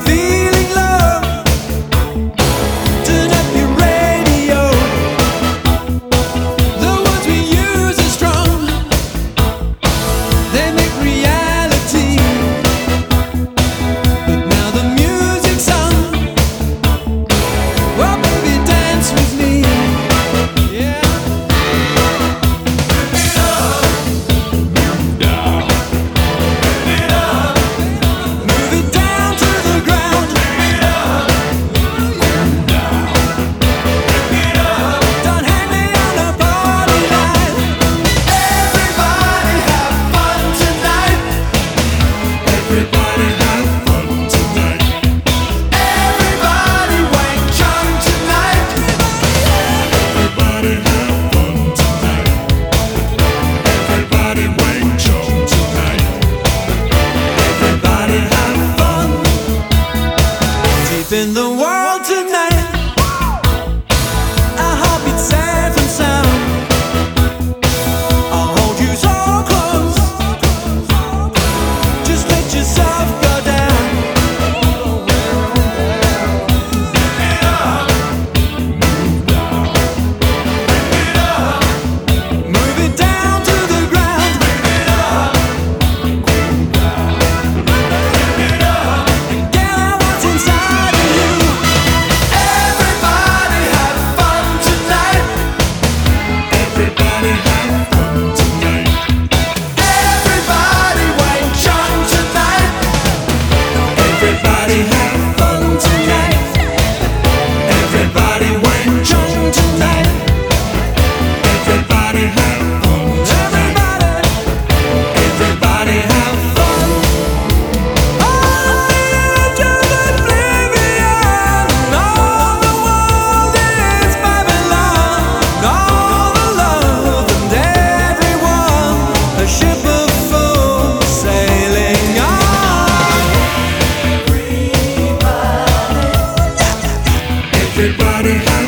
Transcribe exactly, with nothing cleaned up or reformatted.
feeling love. Turn up your radio. The words we use are strong. They make reality. But now the music's on. Well, baby, dance with me. Yeah. Move it down to the ground. Don't hang me on a party line. Everybody have fun tonight. Everybody have fun tonight. Everybody wake Chung tonight. Everybody have fun tonight. Everybody wake Joe tonight. Everybody have fun. Deep in the world tonight. Our heartbeat safe and sound. I'll hold you so close. Just let yourself go down. Move it down to the ground. Get out what's inside of you. Everybody have fun tonight. Everybody have fun tonight. Everybody wake Chung tonight. Everybody have fun tonight. Everybody wake Joe tonight. Everybody have fun tonight. Everybody. Everybody have fun. On the edge of oblivion. All the world is Babylon. All the love and everyone. A ship of fools sailing on. Everybody have